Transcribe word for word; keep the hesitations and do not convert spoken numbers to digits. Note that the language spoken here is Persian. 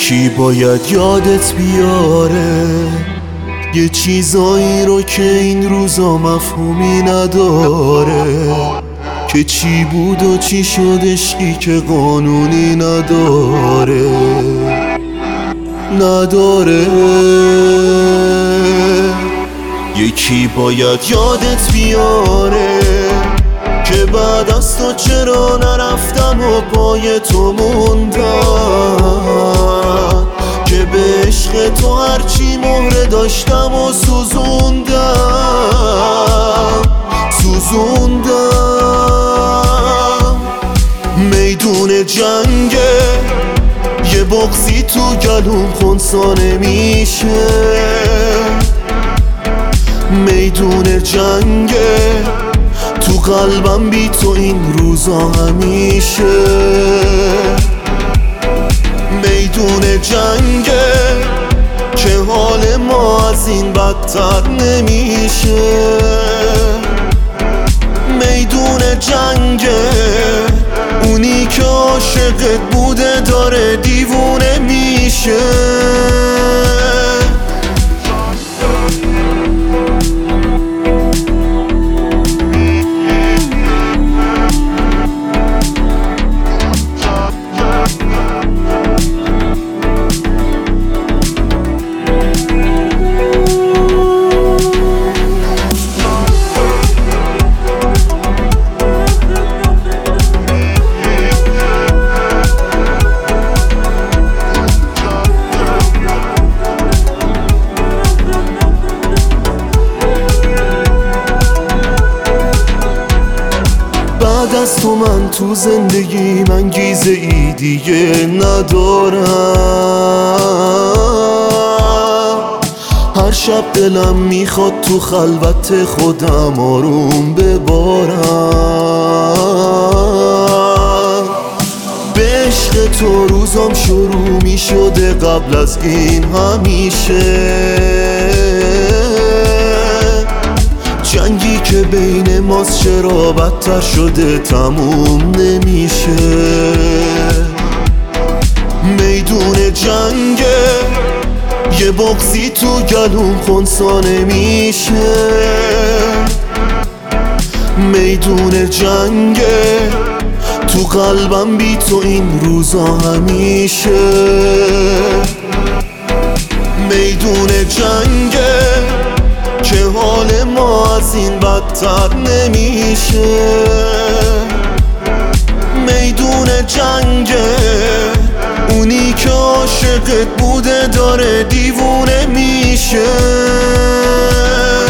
یکی باید یادت بیاره یه چیزایی رو که این روزا مفهومی نداره، که چی بود و چی شد عشقی که قانونی نداره نداره. یکی باید یادت بیاره که بعد از تو چرا نرفتم و پای تو موندم، که به عشق تو هرچی مهره داشتم و سوزوندم سوزوندم. میدون جنگه یه بغضی تو گلوم خونسا نمیشه، میدون جنگه تو قلبم بی تو این روزا همیشه، میدون جنگه که حال ما از این بدتر نمیشه، میدون جنگه اونی که عاشقت بوده داره دیوونه میشه. بعد از تو من تو زندگی انگیزه ای دیگه ندارم، هر شب دلم میخواد تو خلوت خودم آروم ببارم. به عشق تو روزم شروع میشده قبل از این همیشه، جنگی که بین ماست چرا بدتر شده تموم نمیشه، میدون جنگه یه بغضی تو گلوم خونسا نمیشه، میدون جنگه تو قلبم بی تو این روزا همیشه، میدون جنگه که حال ما از این بدتر نمیشه، میدون جنگه اونی که عاشقت بوده داره دیوونه میشه.